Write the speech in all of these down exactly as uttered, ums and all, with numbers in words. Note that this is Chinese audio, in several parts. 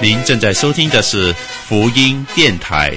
您正在收听的是福音电台。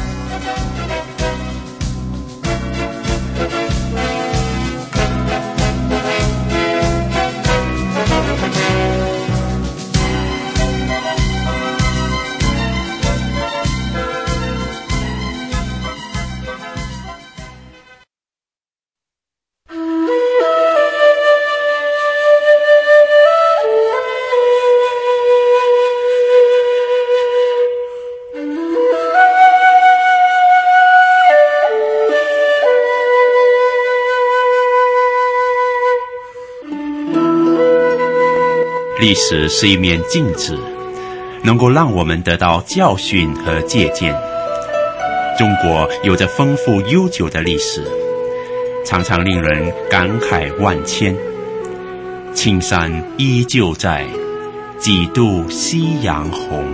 历史是一面镜子，能够让我们得到教训和借鉴。中国有着丰富悠久的历史，常常令人感慨万千。青山依旧在，几度夕阳红。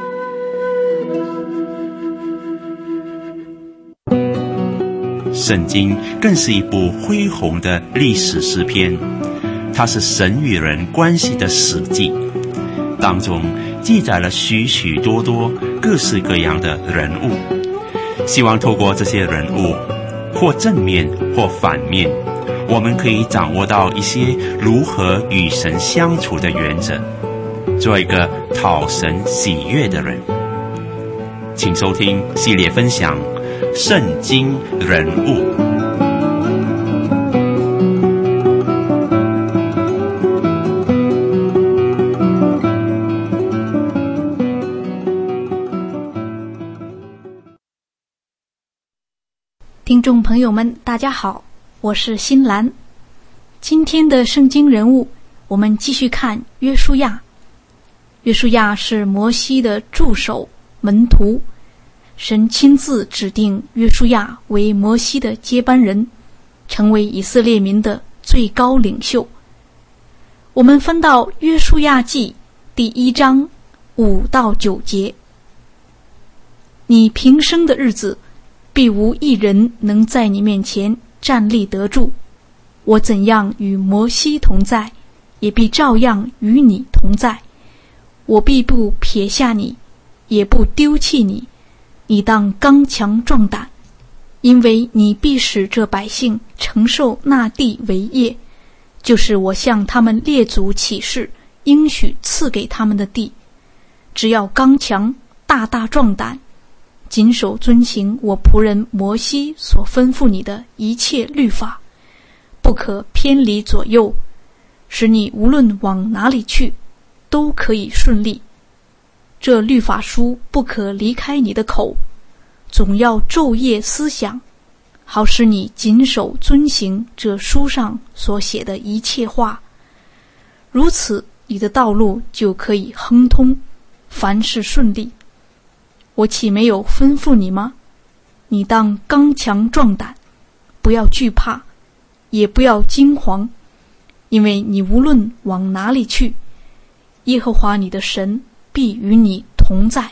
圣经更是一部恢宏的历史诗篇，它是神与人关系的史记，当中记载了许许多多各式各样的人物。希望透过这些人物，或正面或反面，我们可以掌握到一些如何与神相处的原则，做一个讨神喜悦的人。请收听系列分享《圣经人物》。 听众朋友们，大家好，我是新兰。今天的圣经人物，我们继续看约书亚。约书亚是摩西的助手门徒，神亲自指定约书亚为摩西的接班人，成为以色列民的最高领袖。我们翻到约书亚记第一章五到九节。你平生的日子，必无一人能在你面前站立得住。我怎样与摩西同在，也必照样与你同在。我必不撇下你，也不丢弃你。你当刚强壮胆，因为你必使这百姓承受那地为业，就是我向他们列祖起誓应许赐给他们的地。只要刚强，大大壮胆，谨守遵行我仆人摩西所吩咐你的一切律法，不可偏离左右，使你无论往哪里去，都可以顺利。这律法书不可离开你的口，总要昼夜思想，好使你谨守遵行这书上所写的一切话。如此，你的道路就可以亨通，凡事顺利。我岂没有吩咐你吗？你当刚强壮胆，不要惧怕，也不要惊惶，因为你无论往哪里去，耶和华你的神必与你同在。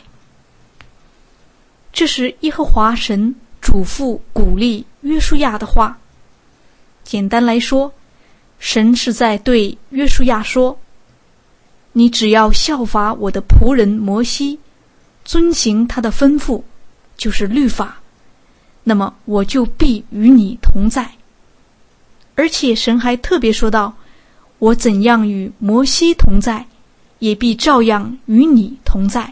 这是耶和华神嘱咐鼓励约书亚的话。简单来说，神是在对约书亚说，你只要效法我的仆人摩西，遵行他的吩咐，就是律法，那么我就必与你同在。而且神还特别说道，我怎样与摩西同在，也必照样与你同在。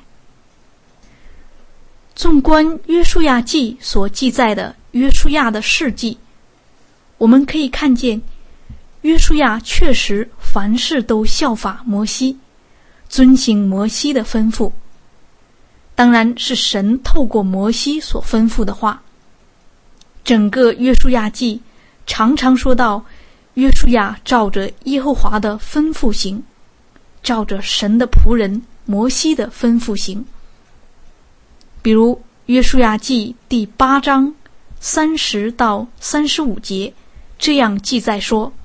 纵观约书亚记所记载的约书亚的事迹，我们可以看见约书亚确实凡事都效法摩西，遵行摩西的吩咐，当然是神透过摩西所吩咐的话。整个约书亚记常常说到约书亚照着耶和华的吩咐行，照着神的仆人摩西的吩咐行。比如约书亚记第八章三十到三十五节这样记载说，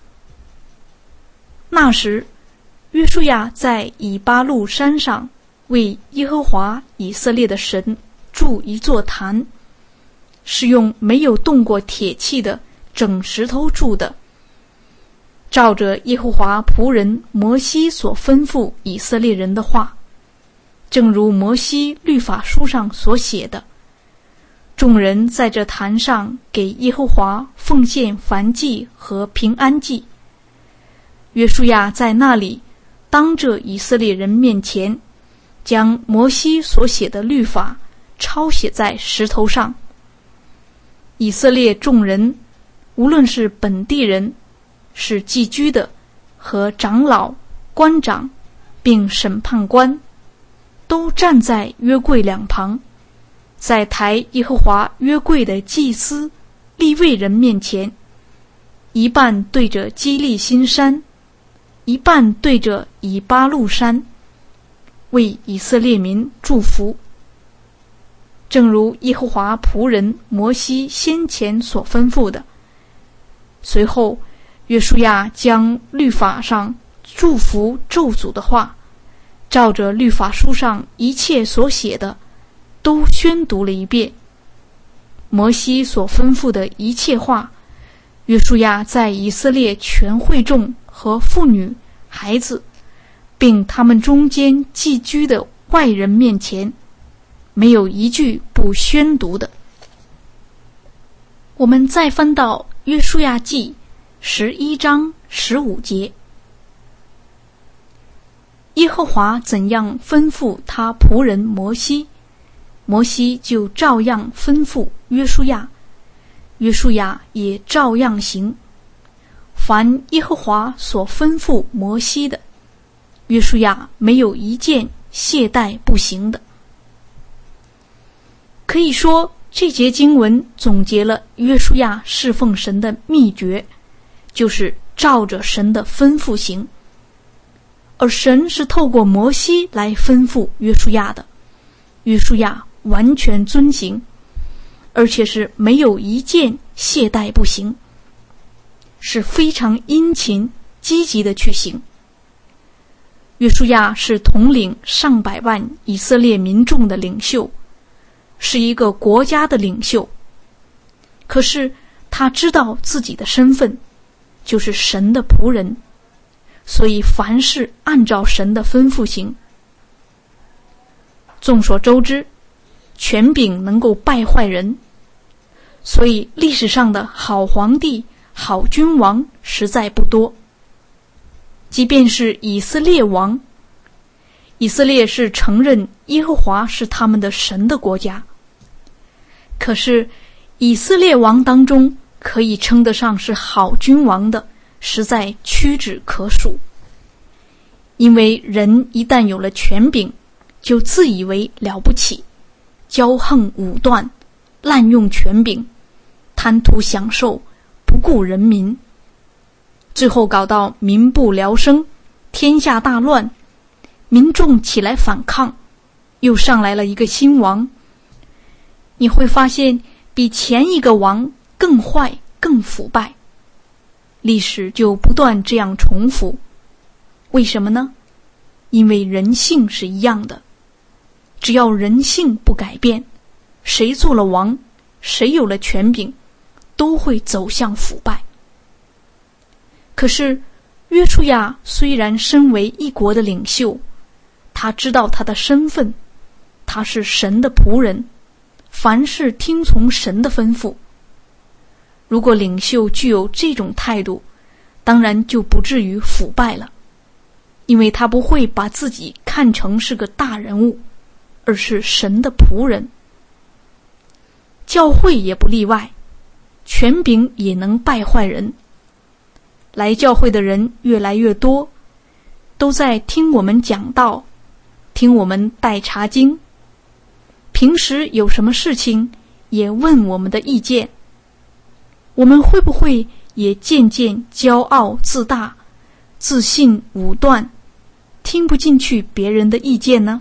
那时约书亚在以巴路山上为耶和华以色列的神筑一座坛，是用没有动过铁器的整石头筑的，照着耶和华仆人摩西所吩咐以色列人的话， 正如摩西律法书上所写的，众人在这坛上给耶和华奉献燔祭和平安祭。约书亚在那里当着以色列人面前，将摩西所写的律法抄写在石头上。以色列众人，无论是本地人，是寄居的，和长老、官长，并审判官，都站在约柜两旁，在抬耶和华约柜的祭司利未人面前，一半对着基利新山，一半对着以巴路山，为以色列民祝福。正如耶和华仆人摩西先前所吩咐的。随后约书亚将律法上祝福咒诅的话，照着律法书上一切所写的都宣读了一遍。摩西所吩咐的一切话，约书亚在以色列全会众和妇女、孩子，并他们中间寄居的外人面前，没有一句不宣读的。我们再翻到约书亚记十一章十五节，耶和华怎样吩咐他仆人摩西，摩西就照样吩咐约书亚，约书亚也照样行。凡耶和华所吩咐摩西的，约书亚没有一件懈怠不行的。可以说，这节经文总结了约书亚侍奉神的秘诀，就是照着神的吩咐行。而神是透过摩西来吩咐约书亚的，约书亚完全遵行，而且是没有一件懈怠不行，是非常殷勤积极的去行。约书亚是统领上百万以色列民众的领袖，是一个国家的领袖，可是他知道自己的身份，就是神的仆人，所以凡事按照神的吩咐行。众所周知，权柄能够败坏人，所以历史上的好皇帝、好君王实在不多。即便是以色列王，以色列是承认耶和华是他们的神的国家，可是以色列王当中可以称得上是好君王的，实在屈指可数。因为人一旦有了权柄，就自以为了不起，骄横武断，滥用权柄，贪图享受，不顾人民，最后搞到民不聊生，天下大乱，民众起来反抗，又上来了一个新王。你会发现比前一个王更坏更腐败，历史就不断这样重复。为什么呢？因为人性是一样的，只要人性不改变，谁做了王，谁有了权柄，都会走向腐败。可是约书亚虽然身为一国的领袖，他知道他的身份，他是神的仆人，凡事听从神的吩咐。如果领袖具有这种态度，当然就不至于腐败了，因为他不会把自己看成是个大人物，而是神的仆人。教会也不例外，权柄也能败坏人。来教会的人越来越多，都在听我们讲道，听我们带查经，平时有什么事情也问我们的意见。我们会不会也渐渐骄傲自大，自信武断，听不进去别人的意见呢？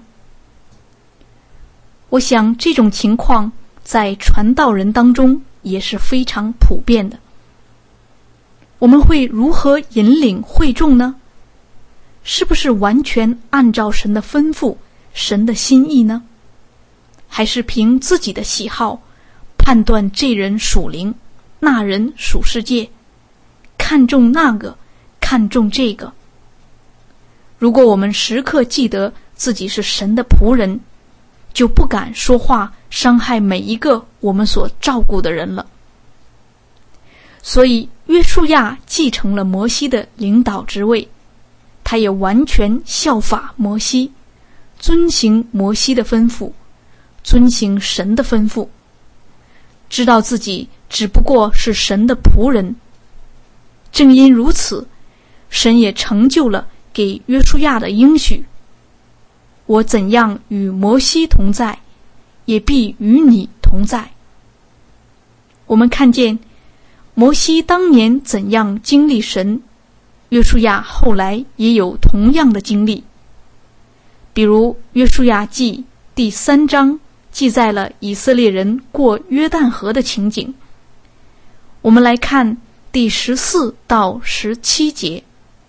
我想这种情况在传道人当中也是非常普遍的。我们会如何引领会众呢？是不是完全按照神的吩咐，神的心意呢？还是凭自己的喜好判断这人属灵，那人属世界，看重那个，看重这个？如果我们时刻记得自己是神的仆人，就不敢说话伤害每一个我们所照顾的人了。所以约书亚继承了摩西的领导职位，他也完全效法摩西，遵行摩西的吩咐，遵行神的吩咐，知道自己只不过是神的仆人。正因如此，神也成就了给约书亚的应许：我怎样与摩西同在，也必与你同在。我们看见摩西当年怎样经历神，约书亚后来也有同样的经历。比如约书亚记第三章记载了以色列人过约旦河的情景。我们来看第十四到十七节。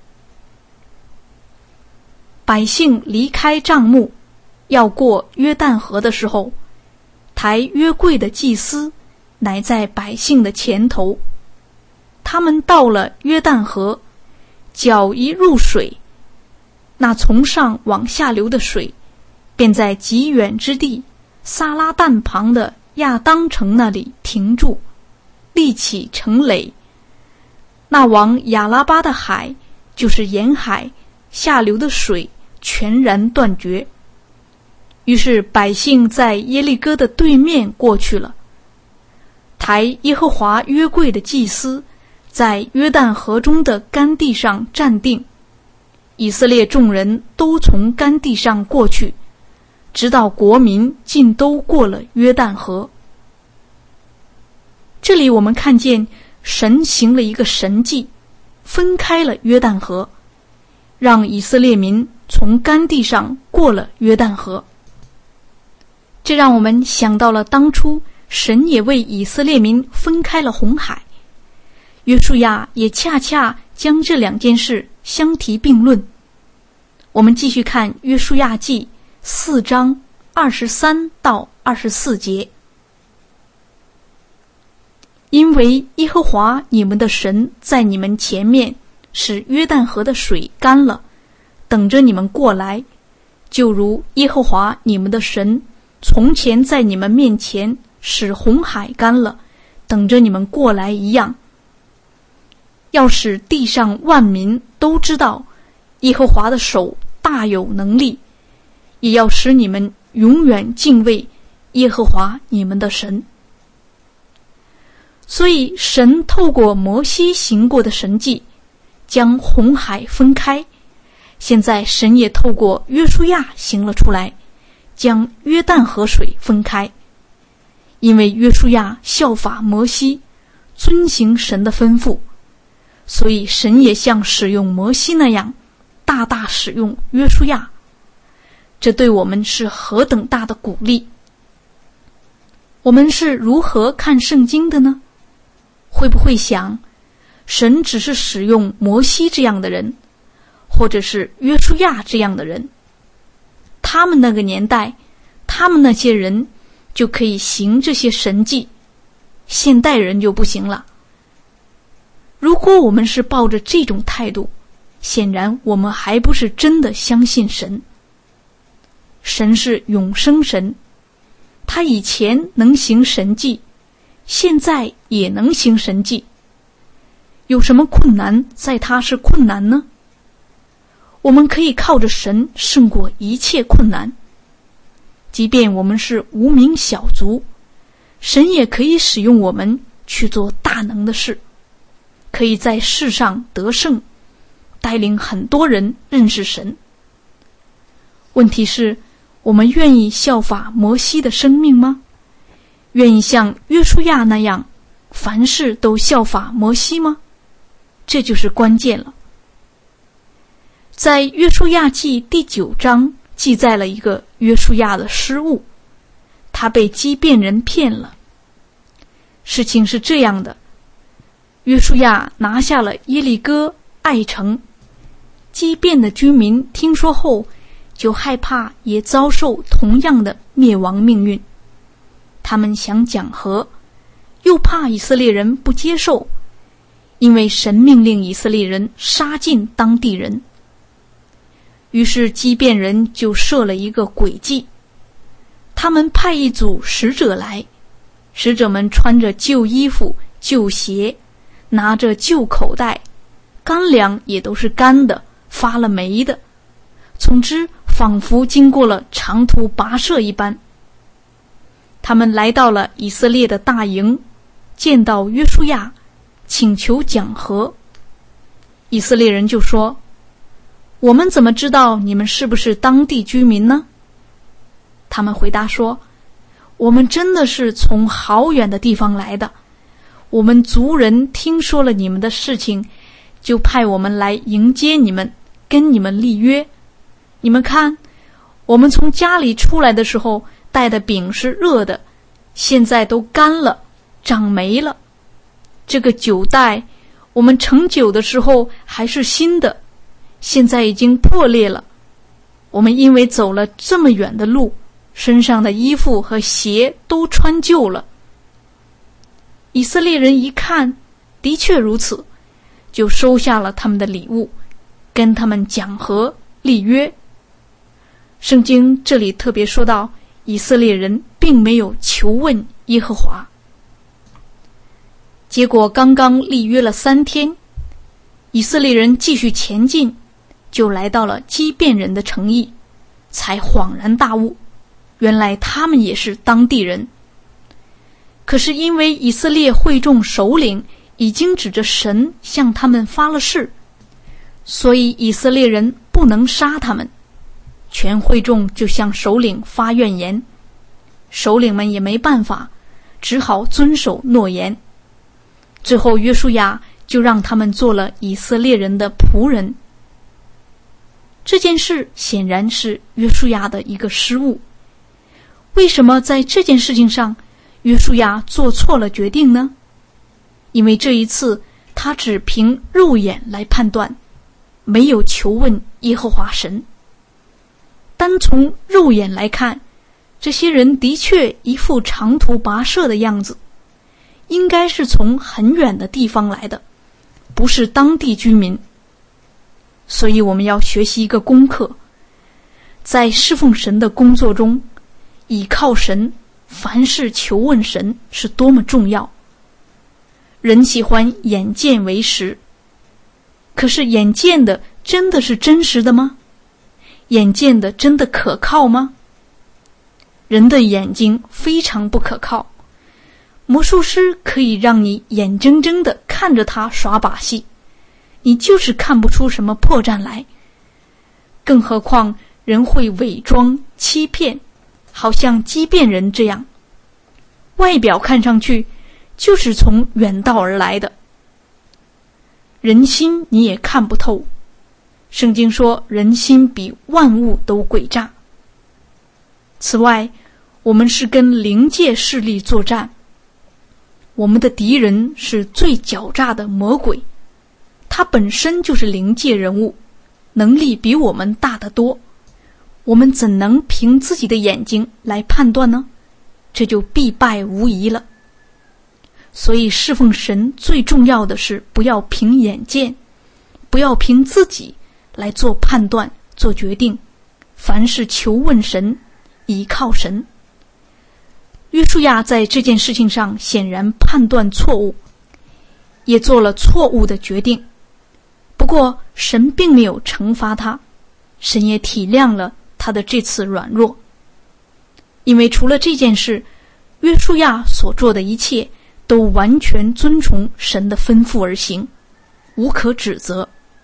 百姓离开帐幕，要过约旦河的时候，抬约柜的祭司乃在百姓的前头。他们到了约旦河，脚一入水，那从上往下流的水便在极远之地撒拉旦旁的亚当城那里停住，立起城垒。那往亚拉巴的海，就是沿海下流的水全然断绝。于是百姓在耶利哥的对面过去了。抬耶和华约柜的祭司在约旦河中的干地上站定，以色列众人都从干地上过去，直到国民尽都过了约旦河。这里我们看见神行了一个神迹，分开了约旦河，让以色列民从干地上过了约旦河。这让我们想到了当初神也为以色列民分开了红海，约书亚也恰恰将这两件事相提并论。我们继续看约书亚记四章二十三到二十四节。因为耶和华你们的神在你们前面使约旦河的水干了，等着你们过来，就如耶和华你们的神从前在你们面前使红海干了，等着你们过来一样。要使地上万民都知道耶和华的手大有能力，也要使你们永远敬畏耶和华你们的神。所以神透过摩西行过的神迹，将红海分开，现在神也透过约书亚行了出来，将约旦河水分开。因为约书亚效法摩西，遵行神的吩咐，所以神也像使用摩西那样大大使用约书亚。这对我们是何等大的鼓励。我们是如何看圣经的呢？会不会想，神只是使用摩西这样的人，或者是约书亚这样的人，他们那个年代，他们那些人就可以行这些神迹，现代人就不行了。如果我们是抱着这种态度，显然我们还不是真的相信神。神是永生神，他以前能行神迹，现在也能行神迹。有什么困难在他是困难呢？我们可以靠着神胜过一切困难。即便我们是无名小卒，神也可以使用我们去做大能的事，可以在世上得胜，带领很多人认识神。问题是，我们愿意效法摩西的生命吗？愿意像约书亚那样，凡事都效法摩西吗？这就是关键了。在约书亚记第九章记载了一个约书亚的失误，他被基遍人骗了。事情是这样的，约书亚拿下了耶利哥、爱城，基遍的居民听说后，就害怕也遭受同样的灭亡命运。他们想讲和，又怕以色列人不接受，因为神命令以色列人杀尽当地人。 于是基遍人就设了一个诡计，他们派一组使者来，使者们穿着旧衣服、旧鞋，拿着旧口袋，干粮也都是干的，发了霉的，总之仿佛经过了长途跋涉一般。他们来到了以色列的大营，见到约书亚，请求讲和。以色列人就说：我们怎么知道你们是不是当地居民呢？他们回答说：我们真的是从好远的地方来的，我们族人听说了你们的事情，就派我们来迎接你们，跟你们立约。你们看，我们从家里出来的时候带的饼是热的，现在都干了，长霉了。这个酒袋我们盛酒的时候还是新的，现在已经破裂了。我们因为走了这么远的路，身上的衣服和鞋都穿旧了。以色列人一看，的确如此，就收下了他们的礼物，跟他们讲和立约。圣经这里特别说到，以色列人并没有求问耶和华。结果刚刚立约了三天，以色列人继续前进，就来到了基遍人的城邑，才恍然大悟，原来他们也是当地人。可是因为以色列会众首领已经指着神向他们发了誓，所以以色列人不能杀他们。全会众就向首领发怨言，首领们也没办法，只好遵守诺言。最后约书亚就让他们做了以色列人的仆人。这件事显然是约书亚的一个失误。为什么在这件事情上约书亚做错了决定呢？因为这一次他只凭肉眼来判断，没有求问耶和华神。单从肉眼来看，这些人的确一副长途跋涉的样子，应该是从很远的地方来的，不是当地居民。所以我们要学习一个功课，在侍奉神的工作中，倚靠神，凡事求问神是多么重要。人喜欢眼见为实，可是眼见的真的是真实的吗？眼见的真的可靠吗？人的眼睛非常不可靠，魔术师可以让你眼睁睁地看着他耍把戏，你就是看不出什么破绽来。更何况人会伪装欺骗，好像基遍人这样，外表看上去就是从远道而来的。人心你也看不透，圣经说人心比万物都诡诈。此外，我们是跟灵界势力作战，我们的敌人是最狡诈的魔鬼，他本身就是灵界人物，能力比我们大得多，我们怎能凭自己的眼睛来判断呢？这就必败无疑了。所以侍奉神最重要的是不要凭眼见，不要凭自己来做判断做决定，凡事求问神，倚靠神。约书亚在这件事情上显然判断错误，也做了错误的决定。不过神并没有惩罚他，神也体谅了他的这次软弱。因为除了这件事，约书亚所做的一切都完全遵从神的吩咐而行，无可指责。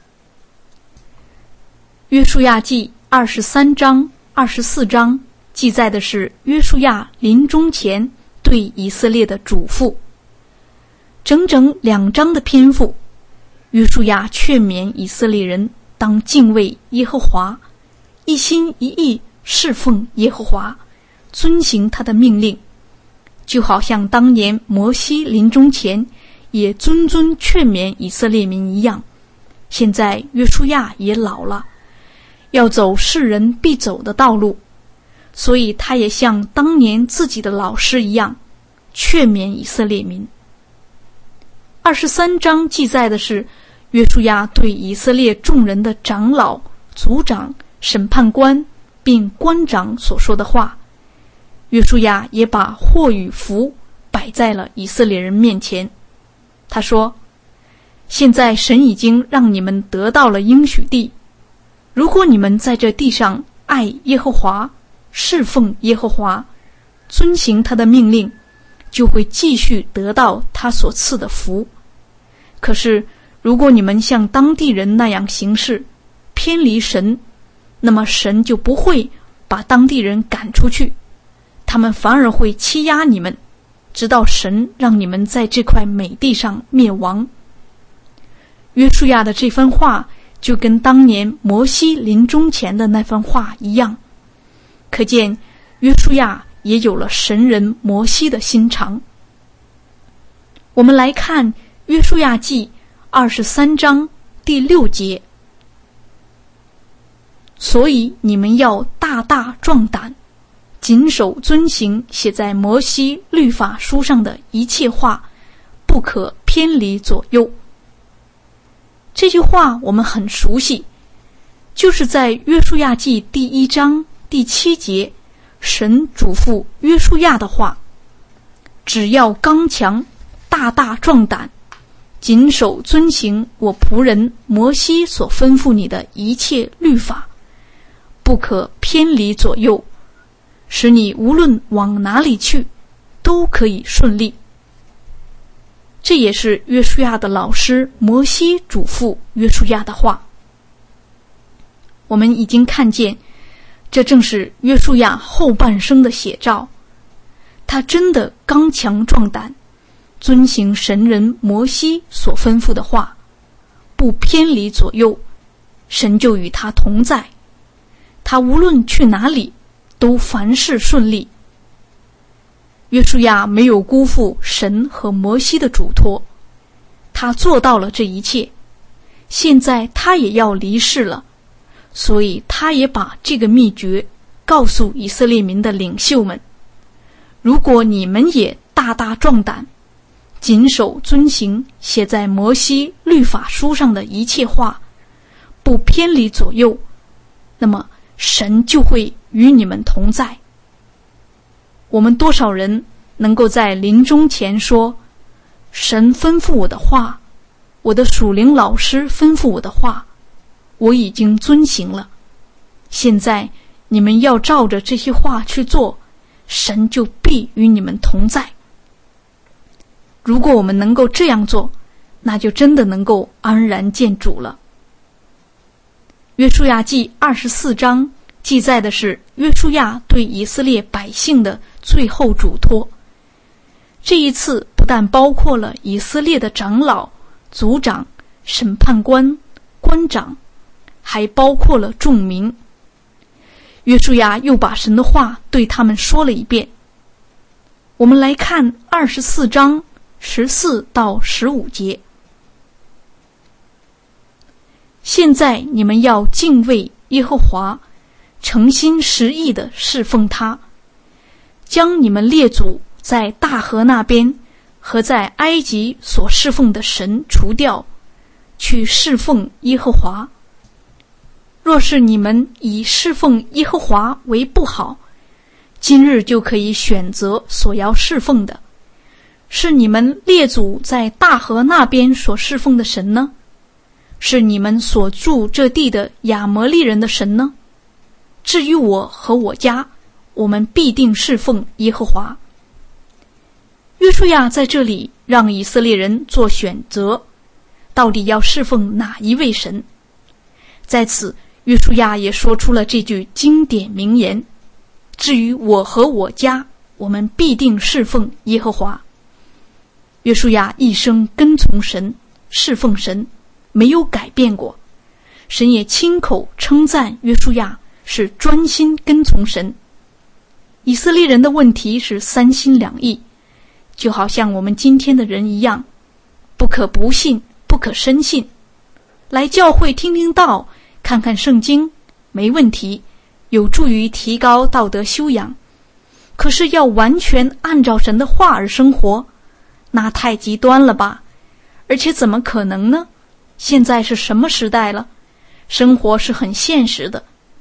约书亚记二十三章、二十四章记载的是约书亚临终前对以色列的嘱咐。整整两章的篇幅，约书亚劝勉以色列人当敬畏耶和华，一心一意侍奉耶和华，遵行他的命令，就好像当年摩西临终前也谆谆劝勉以色列民一样。现在约书亚也老了，要走世人必走的道路，所以他也像当年自己的老师一样劝勉以色列民。二十三章记载的是约书亚对以色列众人的长老、族长、 审判官并官长所说的话，约书亚也把祸与福摆在了以色列人面前。他说，现在神已经让你们得到了应许地，如果你们在这地上爱耶和华，侍奉耶和华，遵行他的命令，就会继续得到他所赐的福。可是如果你们像当地人那样行事，偏离神，那么神就不会把当地人赶出去，他们反而会欺压你们，直到神让你们在这块美地上灭亡。约书亚的这番话就跟当年摩西临终前的那番话一样，可见约书亚也有了神人摩西的心肠。我们来看约书亚记二十三章第六节，所以你们要大大壮胆，谨守遵行写在摩西律法书上的一切话，不可偏离左右。这句话我们很熟悉，就是在约书亚记第一章第七节，神嘱咐约书亚的话，只要刚强，大大壮胆，谨守遵行我仆人摩西所吩咐你的一切律法，不可偏离左右，使你无论往哪里去都可以顺利。这也是约书亚的老师摩西嘱咐约书亚的话。我们已经看见，这正是约书亚后半生的写照。他真的刚强壮胆，遵行神人摩西所吩咐的话，不偏离左右，神就与他同在，他无论去哪里都凡事顺利。约书亚没有辜负神和摩西的嘱托，他做到了这一切。现在他也要离世了，所以他也把这个秘诀告诉以色列民的领袖们，如果你们也大大壮胆，谨守遵行写在摩西律法书上的一切话，不偏离左右，那么神就会与你们同在。我们多少人能够在临终前说，神吩咐我的话，我的属灵老师吩咐我的话，我已经遵行了，现在你们要照着这些话去做，神就必与你们同在。如果我们能够这样做，那就真的能够安然见主了。约书亚记二十四章记载的是约书亚对以色列百姓的最后嘱托。这一次不但包括了以色列的长老、族长、审判官、官长，还包括了众民。约书亚又把神的话对他们说了一遍。我们来看二十四章十四到十五节。现在你们要敬畏耶和华，诚心实意地侍奉他，将你们列祖在大河那边和在埃及所侍奉的神除掉，去侍奉耶和华。若是你们以侍奉耶和华为不好，今日就可以选择所要侍奉的，是你们列祖在大河那边所侍奉的神呢？是你们所住这地的亚摩利人的神呢？至于我和我家，我们必定侍奉耶和华。约书亚在这里让以色列人做选择，到底要侍奉哪一位神？在此，约书亚也说出了这句经典名言：至于我和我家，我们必定侍奉耶和华。约书亚一生跟从神，侍奉神，没有改变过。神也亲口称赞约书亚是专心跟从神。以色列人的问题是三心两意，就好像我们今天的人一样，不可不信，不可深信。来教会听听道，看看圣经，没问题，有助于提高道德修养。可是要完全按照神的话而生活，那太极端了吧？而且怎么可能呢？现在是什么时代了？生活是很现实的。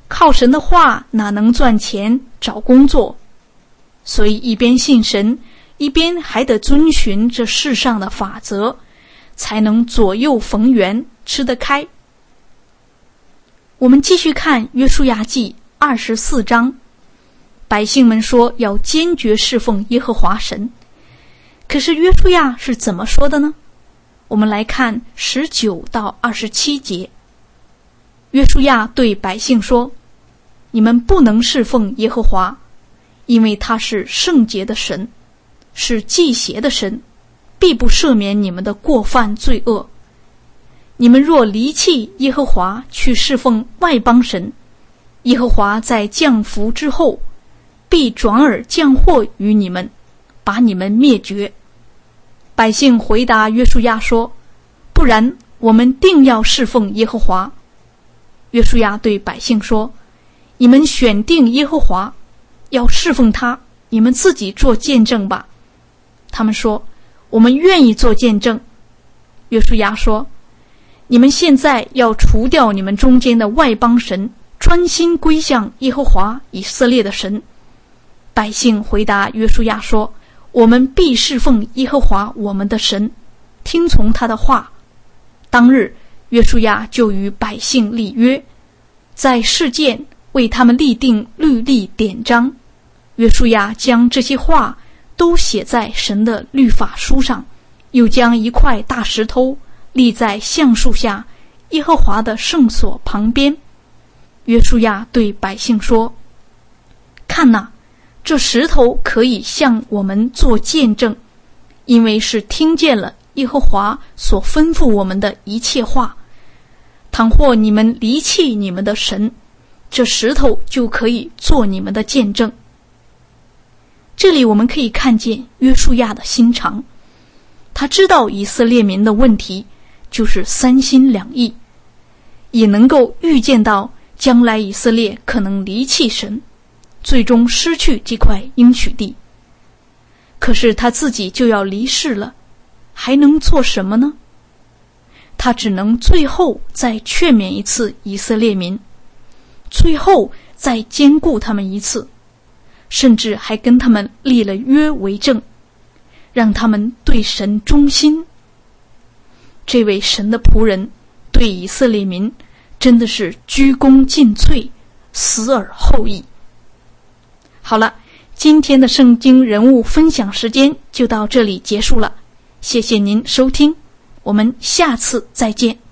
靠神的话哪能赚钱找工作？所以一边信神，一边还得遵循这世上的法则，才能左右逢源，吃得开。我们继续看约书亚记二十四章，百姓们说要坚决侍奉耶和华神，可是约书亚是怎么说的呢？我们来看十九到二十七节。约书亚对百姓说，你们不能侍奉耶和华，因为他是圣洁的神，是忌邪的神，必不赦免你们的过犯罪恶。你们若离弃耶和华去侍奉外邦神，耶和华在降福之后必转而降祸于你们，把你们灭绝。百姓回答约书亚说，不然我们定要侍奉耶和华。约书亚对百姓说，你们选定耶和华，要侍奉他，你们自己做见证吧。他们说，我们愿意做见证。约书亚说，你们现在要除掉你们中间的外邦神，专心归向耶和华以色列的神。百姓回答约书亚说，我们必侍奉耶和华我们的神，听从他的话。当日约书亚就与百姓立约，在示剑为他们立定律例典章。约书亚将这些话都写在神的律法书上，又将一块大石头立在橡树下耶和华的圣所旁边。约书亚对百姓说，看哪，这石头可以向我们做见证，因为是听见了耶和华所吩咐我们的一切话。倘或你们离弃你们的神，这石头就可以做你们的见证。这里我们可以看见约书亚的心肠，他知道以色列民的问题就是三心两意，也能够预见到将来以色列可能离弃神，最终失去这块应许地。可是他自己就要离世了，还能做什么呢？他只能最后再劝勉一次以色列民，最后再兼顾他们一次，甚至还跟他们立了约为证，让他们对神忠心。这位神的仆人对以色列民真的是鞠躬尽瘁，死而后已。好了，今天的圣经人物分享时间就到这里结束了，谢谢您收听，我们下次再见。